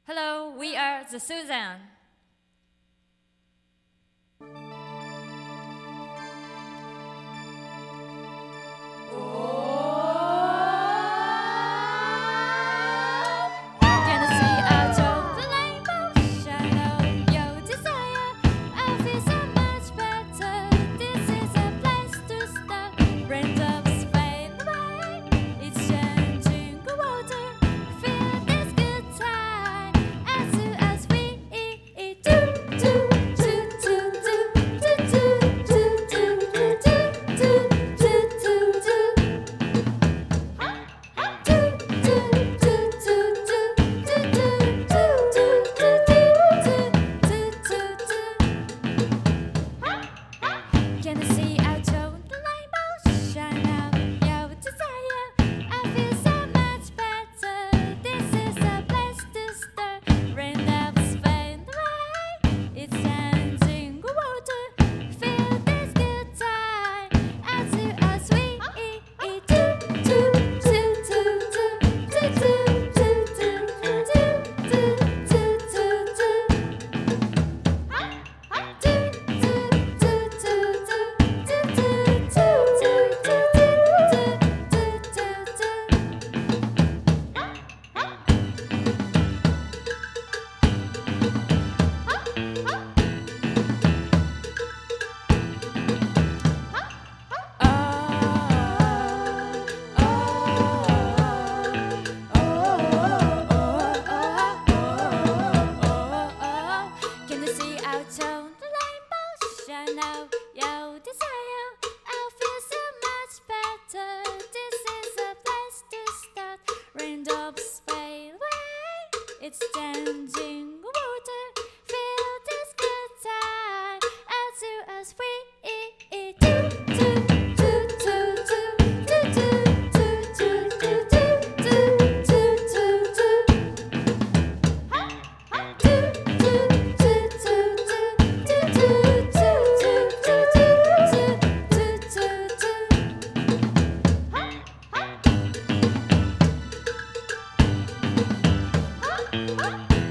Hello, we are the Suzanne. Now, your desire, I'll feel so much better. This is a place to start. Raindrops fade away. It's changing water. Feel this good time. As you as we Huh?